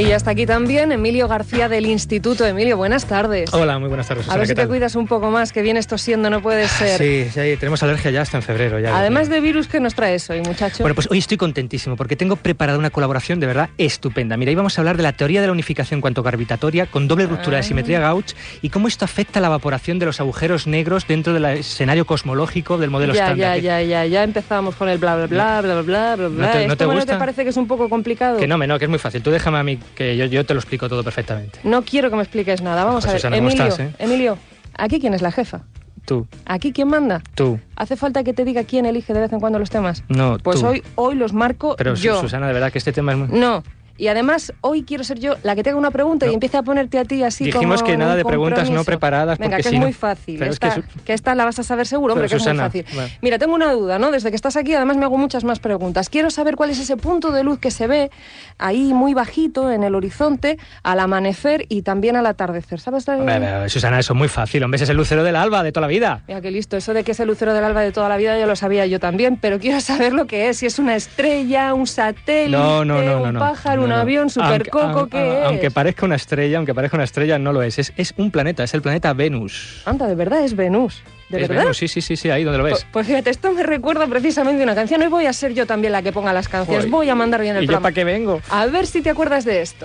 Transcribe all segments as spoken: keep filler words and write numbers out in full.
Y ya está aquí también Emilio García del Instituto. Emilio, buenas tardes. Hola, muy buenas tardes, Susana. A ver si te tal? cuidas un poco más, que vienes tosiendo, no puede ser. Sí, sí, tenemos alergia ya hasta en febrero. Ya, Además de virus, ¿qué nos traes hoy, muchacho? Bueno, pues hoy estoy contentísimo porque tengo preparada una colaboración de verdad estupenda. Mira, hoy vamos a hablar de la teoría de la unificación cuanto-gravitatoria con doble ruptura ah. de simetría Gauss y cómo esto afecta a la evaporación de los agujeros negros dentro del escenario cosmológico del modelo ya, estándar. Ya, ya, ya, ya empezamos con el bla, bla, bla, bla, bla, bla, bla. ¿No te, no te gusta? ¿No te parece que es un poco complicado? Que no, me no, que es muy fácil. Tú déjame a mí, que yo, yo te lo explico todo perfectamente. No quiero que me expliques nada. Vamos Ojo, a ver, Susana, Emilio, estás, ¿eh? Emilio, ¿aquí quién es la jefa? Tú. ¿Aquí quién manda? Tú. ¿Hace falta que te diga quién elige de vez en cuando los temas? No, Pues tú. hoy, hoy los marco Pero, yo. Susana, de verdad que este tema es muy... No. Y además, hoy quiero ser yo la que te haga una pregunta no. y empiece a ponerte a ti así como Dijimos que nada de compromiso. preguntas no preparadas. Venga, porque que si es no... muy fácil. Pero Esta, es que, que esta la vas a saber seguro, hombre, Pero, que Susana, es muy fácil. bueno. Mira, tengo una duda, ¿no? Desde que estás aquí, además me hago muchas más preguntas. Quiero saber cuál es ese punto de luz que se ve ahí muy bajito en el horizonte al amanecer y también al atardecer. ¿Sabes? Hombre, hombre, Susana, eso es muy fácil. Hombre, ese es el lucero del alba de toda la vida. Mira, qué listo. Eso de que es el lucero del alba de toda la vida ya lo sabía yo también, pero quiero saber lo que es. Si es una estrella, un satélite, no, no, no, no, un no, pájaro, no, un no. avión, supercoco, ¿qué es? Aunque parezca una estrella, aunque parezca una estrella, no lo es. Es, es un planeta, es el planeta Venus. Anda, de verdad, es Venus. ¿De ¿Es verdad? Venus? Sí, sí, sí, sí, ahí donde lo ves. Pues, pues fíjate, esto me recuerda precisamente una canción. Hoy voy a ser yo también la que ponga las canciones. Uy, voy a mandar bien el ¿Y programa. yo para qué vengo? A ver si te acuerdas de esto.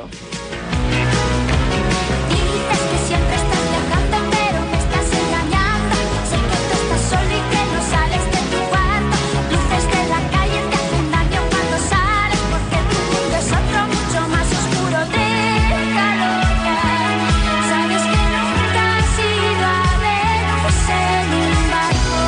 Dices que siempre estás viajando, pero me estás engañando. Sé que tú estás solo y que no sales de tu cuarto. Luces de la calle te hacen daño cuando sales, porque tu mundo es otro mucho más oscuro. Déjalo ya. Sabes que nunca has ido a vernos en un barco.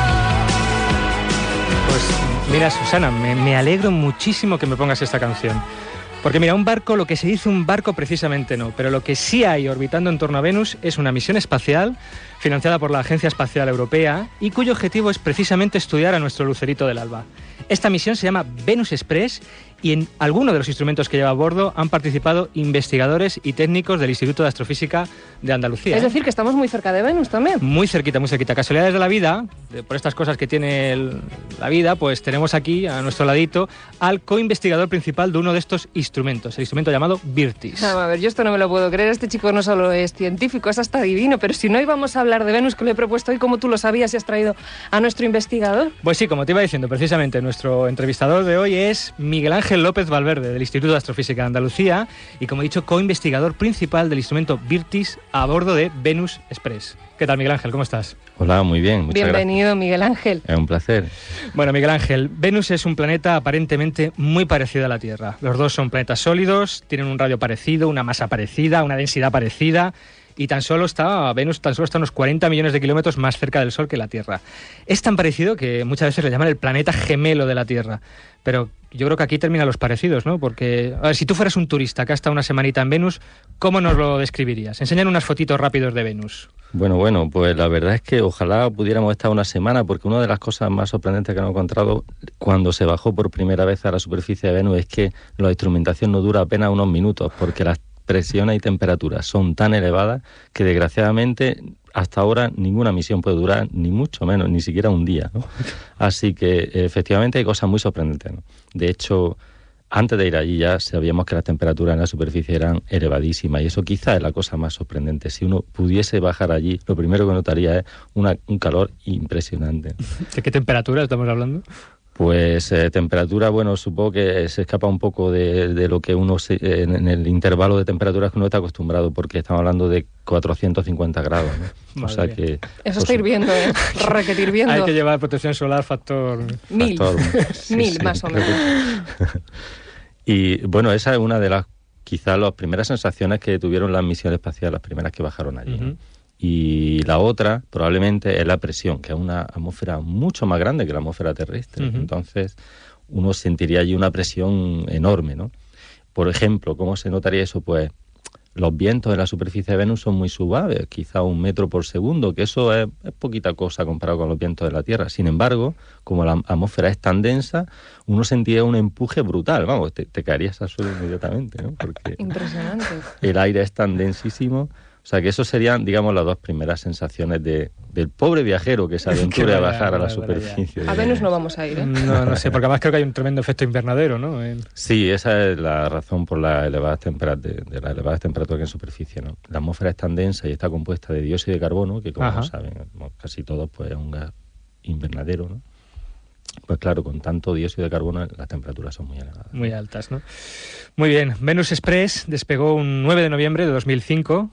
Pues mira, Susana, me, me alegro muchísimo que me pongas esta canción. Porque mira, un barco, lo que se dice un barco precisamente no, pero lo que sí hay orbitando en torno a Venus es una misión espacial financiada por la Agencia Espacial Europea y cuyo objetivo es precisamente estudiar a nuestro lucerito del alba. Esta misión se llama Venus Express y en alguno de los instrumentos que lleva a bordo han participado investigadores y técnicos del Instituto de Astrofísica de Andalucía. Es ¿eh? decir, que estamos muy cerca de Venus también. Muy cerquita, muy cerquita. Casualidades de la vida, de, por estas cosas que tiene el, la vida, pues tenemos aquí a nuestro ladito al co-investigador principal de uno de estos instrumentos, el instrumento llamado VIRTIS. A ver, yo esto no me lo puedo creer. Este chico no solo es científico, es hasta divino. Pero si no íbamos a hablar de Venus, que le he propuesto hoy, ¿cómo tú lo sabías y has traído a nuestro investigador? Pues sí, como te iba diciendo, precisamente nuestro entrevistador de hoy es Miguel Ángel López Valverde, del Instituto de Astrofísica de Andalucía, y como he dicho, co-investigador principal del instrumento VIRTIS a bordo de Venus Express. ¿Qué tal, Miguel Ángel? ¿Cómo estás? Hola, muy bien, muchas Bienvenido, gracias. Miguel Ángel. Es un placer. Bueno, Miguel Ángel, Venus es un planeta aparentemente muy parecido a la Tierra. Los dos son planetas sólidos, tienen un radio parecido, una masa parecida, una densidad parecida, y tan solo está, Venus tan solo está unos cuarenta millones de kilómetros más cerca del Sol que la Tierra. Es tan parecido que muchas veces le llaman el planeta gemelo de la Tierra. Pero yo creo que aquí terminan los parecidos, ¿no? Porque, a ver, si tú fueras un turista que ha estado una semanita en Venus, ¿cómo nos lo describirías? Enseñan unas fotitos rápidos de Venus. Bueno, bueno, pues la verdad es que ojalá pudiéramos estar una semana, porque una de las cosas más sorprendentes que hemos encontrado cuando se bajó por primera vez a la superficie de Venus es que la instrumentación no dura apenas unos minutos, porque las presiones y temperaturas son tan elevadas que desgraciadamente hasta ahora ninguna misión puede durar ni mucho menos, ni siquiera un día, ¿no? Así que efectivamente hay cosas muy sorprendentes, ¿no? De hecho, antes de ir allí ya sabíamos que las temperaturas en la superficie eran elevadísimas y eso quizá es la cosa más sorprendente. Si uno pudiese bajar allí, lo primero que notaría es una, un calor impresionante. ¿De qué temperatura estamos hablando? Pues eh, temperatura, bueno, supongo que se escapa un poco de, de lo que uno, se, eh, en el intervalo de temperaturas que uno está acostumbrado, porque estamos hablando de cuatrocientos cincuenta grados, ¿no? O sea que... Eso está hirviendo, ¿eh? Requete hirviendo. Hay que llevar protección solar factor... Mil. Factor, sí, Mil, sí, más o creo menos. que... Y bueno, esa es una de las, quizás las primeras sensaciones que tuvieron las misiones espaciales, las primeras que bajaron allí, ¿no? Uh-huh. Y la otra, probablemente, es la presión, que es una atmósfera mucho más grande que la atmósfera terrestre. Uh-huh. Entonces, uno sentiría allí una presión enorme, ¿no? Por ejemplo, ¿cómo se notaría eso? Pues los vientos en la superficie de Venus son muy suaves, quizá un metro por segundo, que eso es, es poquita cosa comparado con los vientos de la Tierra. Sin embargo, como la atmósfera es tan densa, uno sentía un empuje brutal, vamos, te, te caerías al suelo inmediatamente, ¿no? Porque Impresionante. el aire es tan densísimo. O sea que eso serían, digamos, las dos primeras sensaciones de, del pobre viajero que se aventure a bajar a la superficie. A Venus no vamos a ir, ¿eh? No, no sé, porque además creo que hay un tremendo efecto invernadero, ¿no? En... Sí, esa es la razón por la elevada temperatura, de la elevada temperatura que en superficie, ¿no? La atmósfera es tan densa y está compuesta de dióxido de carbono, que como Ajá. saben casi todos, pues es un gas invernadero, ¿no? Pues claro, con tanto dióxido de carbono las temperaturas son muy elevadas. Muy altas, ¿no? Muy bien, Venus Express despegó un nueve de noviembre de dos mil cinco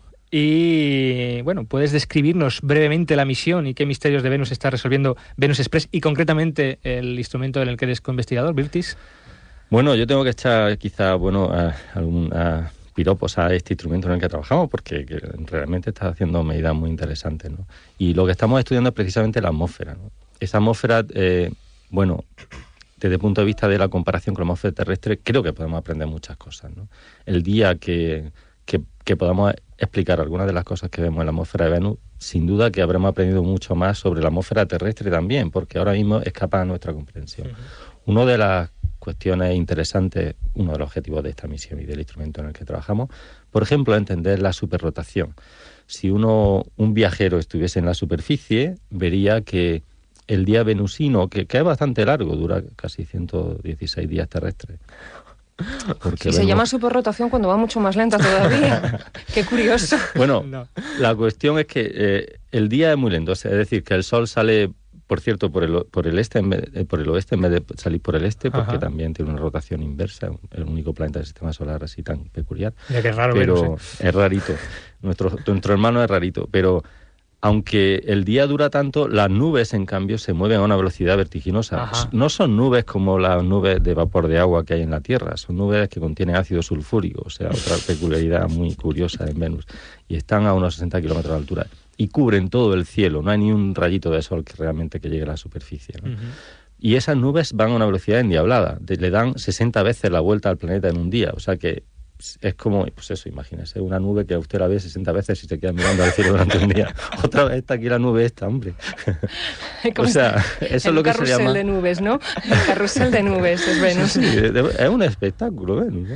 y, bueno, ¿puedes describirnos brevemente la misión y qué misterios de Venus está resolviendo Venus Express y concretamente el instrumento en el que eres co-investigador, Virtis? Bueno, yo tengo que echar quizá, bueno, a, algún, a piropos a este instrumento en el que trabajamos porque que realmente está haciendo medidas muy interesantes, ¿no? Y lo que estamos estudiando es precisamente la atmósfera, ¿no? Esa atmósfera... Eh, Bueno, desde el punto de vista de la comparación con la atmósfera terrestre, creo que podemos aprender muchas cosas, ¿no? El día que, que, que podamos explicar algunas de las cosas que vemos en la atmósfera de Venus, sin duda que habremos aprendido mucho más sobre la atmósfera terrestre también, porque ahora mismo escapa a nuestra comprensión. Uh-huh. Una de las cuestiones interesantes, uno de los objetivos de esta misión y del instrumento en el que trabajamos, por ejemplo, es entender la superrotación. Si uno, un viajero estuviese en la superficie, vería que el día venusino, que, que es bastante largo, dura casi ciento dieciséis días terrestres. Porque y se vemos... llama superrotación cuando va mucho más lenta todavía. Qué curioso. Bueno, no. La cuestión es que eh, el día es muy lento, es decir, que el Sol sale, por cierto, por el, por el este, en vez, eh, por el oeste en vez de salir por el este, porque Ajá. también tiene una rotación inversa, el único planeta del sistema solar así tan peculiar. Ya que es raro, pero Venus, ¿eh? Es rarito. Nuestro, nuestro hermano es rarito, pero aunque el día dura tanto, las nubes, en cambio, se mueven a una velocidad vertiginosa. Ajá. No son nubes como las nubes de vapor de agua que hay en la Tierra, son nubes que contienen ácido sulfúrico, o sea, otra peculiaridad muy curiosa en Venus, y están a unos sesenta kilómetros de altura, y cubren todo el cielo, no hay ni un rayito de sol que realmente que llegue a la superficie, ¿no? Uh-huh. Y esas nubes van a una velocidad endiablada, de, le dan sesenta veces la vuelta al planeta en un día, o sea que es como, pues eso, imagínese, una nube que usted la ve sesenta veces y se queda mirando al cielo durante un día. Otra vez está aquí la nube esta, hombre. O sea, eso es lo que se llama... El carrusel de nubes, ¿no? El carrusel de nubes es Venus. Sí, es un espectáculo, Venus, ¿no?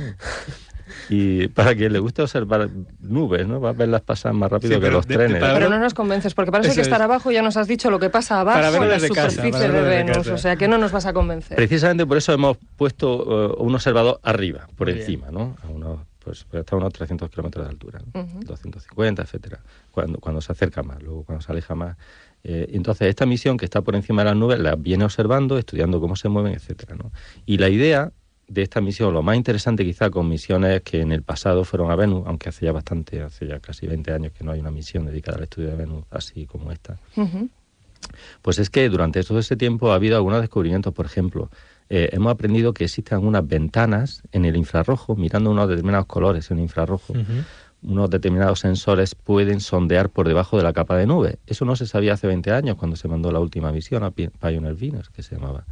Y para quien le guste observar nubes, ¿no? Va a verlas pasar más rápido sí, que los de, trenes. De, pero no nos convences, porque parece eso que estar es... abajo ya nos has dicho lo que pasa abajo en la superficie casa, de Venus, de o sea que no nos vas a convencer. Precisamente por eso hemos puesto uh, un observador arriba, por Muy encima, bien. ¿no? A unos, pues hasta unos trescientos kilómetros de altura, ¿no? uh-huh. doscientos cincuenta, etcétera. Cuando, cuando se acerca más, luego cuando se aleja más. Eh, entonces, esta misión que está por encima de las nubes la viene observando, estudiando cómo se mueven, etcétera, ¿no? Y la idea de esta misión, lo más interesante quizá con misiones que en el pasado fueron a Venus, aunque hace ya bastante, hace ya casi veinte años que no hay una misión dedicada al estudio de Venus así como esta, uh-huh. pues es que durante todo ese tiempo ha habido algunos descubrimientos. Por ejemplo, eh, hemos aprendido que existen unas ventanas en el infrarrojo, mirando unos determinados colores en el infrarrojo, uh-huh. unos determinados sensores pueden sondear por debajo de la capa de nube. Eso no se sabía hace veinte años cuando se mandó la última misión a Pioneer Venus, que se llamaba.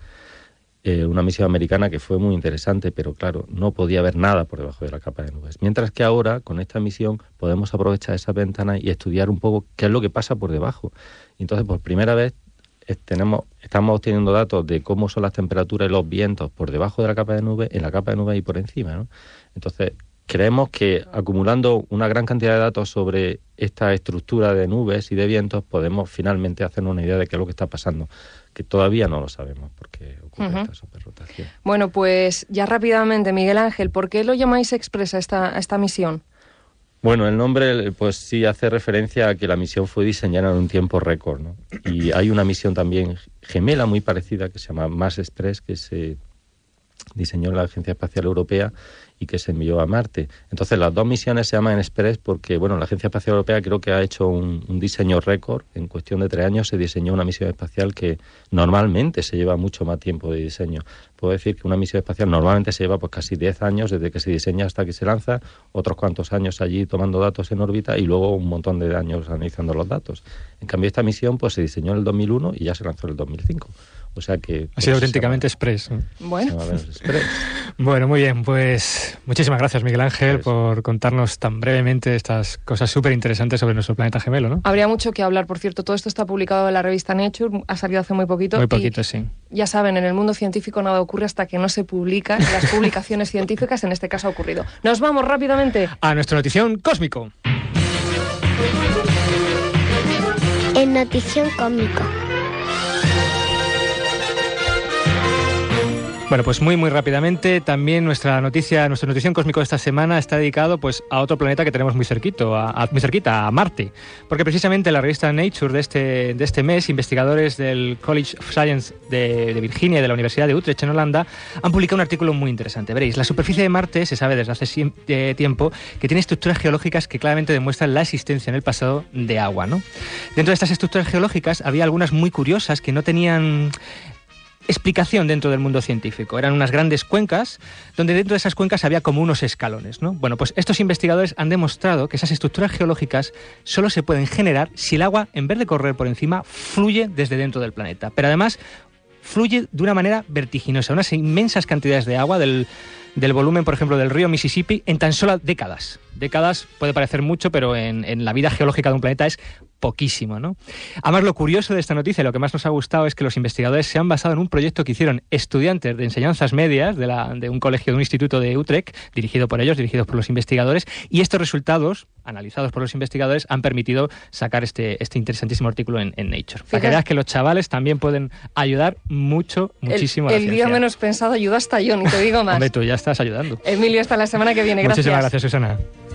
Eh, una misión americana que fue muy interesante, pero claro, no podía haber nada por debajo de la capa de nubes. Mientras que ahora, con esta misión, podemos aprovechar esas ventanas y estudiar un poco qué es lo que pasa por debajo. Y entonces, por primera vez, eh, tenemos, estamos obteniendo datos de cómo son las temperaturas y los vientos por debajo de la capa de nubes, en la capa de nubes y por encima, ¿no? Entonces, creemos que acumulando una gran cantidad de datos sobre esta estructura de nubes y de vientos, podemos finalmente hacernos una idea de qué es lo que está pasando, que todavía no lo sabemos porque ocurre uh-huh. esta superrotación. Bueno, pues ya rápidamente, Miguel Ángel, ¿por qué lo llamáis Express a esta, a esta misión? Bueno, el nombre pues sí hace referencia a que la misión fue diseñada en un tiempo récord, ¿no? Y hay una misión también gemela muy parecida que se llama Mars Express, que se diseñó en la Agencia Espacial Europea y que se envió a Marte. Entonces, las dos misiones se llaman Express porque, bueno, la Agencia Espacial Europea creo que ha hecho un, un diseño récord. En cuestión de tres años se diseñó una misión espacial que normalmente se lleva mucho más tiempo de diseño. Puedo decir que una misión espacial normalmente se lleva pues casi diez años desde que se diseña hasta que se lanza, otros cuantos años allí tomando datos en órbita y luego un montón de años analizando los datos. En cambio, esta misión pues se diseñó en el dos mil uno y ya se lanzó en el dos mil cinco. O sea que... Ha sido pues, auténticamente Express. Bueno. Express. Bueno, muy bien. Pues muchísimas gracias, Miguel Ángel, pues, por contarnos tan brevemente estas cosas súper interesantes sobre nuestro planeta gemelo, ¿no? Habría mucho que hablar. Por cierto, todo esto está publicado en la revista Nature, ha salido hace muy poquito. Muy poquito, sí. Ya saben, en el mundo científico nada ocurre hasta que no se publica. Las publicaciones científicas, en este caso, ha ocurrido. Nos vamos rápidamente a nuestra notición cósmico. En Notición Cósmico. Bueno, pues muy muy rápidamente, también nuestra noticia, nuestra notición cósmico de esta semana está dedicado pues a otro planeta que tenemos muy cerquito, a, a, muy cerquita, a Marte, porque precisamente en la revista Nature de este de este mes, investigadores del College of Science de, de Virginia y de la Universidad de Utrecht en Holanda han publicado un artículo muy interesante. Veréis, la superficie de Marte se sabe desde hace eh, tiempo que tiene estructuras geológicas que claramente demuestran la existencia en el pasado de agua, ¿no? Dentro de estas estructuras geológicas había algunas muy curiosas que no tenían explicación dentro del mundo científico. Eran unas grandes cuencas, donde dentro de esas cuencas había como unos escalones, ¿no? Bueno, pues estos investigadores han demostrado que esas estructuras geológicas solo se pueden generar si el agua, en vez de correr por encima, fluye desde dentro del planeta. Pero además, fluye de una manera vertiginosa, unas inmensas cantidades de agua del, del volumen, por ejemplo, del río Mississippi, en tan solo décadas. Décadas puede parecer mucho, pero en, en la vida geológica de un planeta es poquísimo, ¿no? Además, lo curioso de esta noticia, lo que más nos ha gustado, es que los investigadores se han basado en un proyecto que hicieron estudiantes de enseñanzas medias de, la, de un colegio, de un instituto de Utrecht, dirigido por ellos, dirigidos por los investigadores, y estos resultados, analizados por los investigadores, han permitido sacar este, este interesantísimo artículo en, en Nature. Fíjate. Para que veas que los chavales también pueden ayudar mucho, muchísimo el, a la el ciencia. El día menos pensado ayuda hasta yo, ni te digo más. Hombre, tú ya estás ayudando. Emilio, hasta la semana que viene. Gracias. Muchísimas gracias, Susana.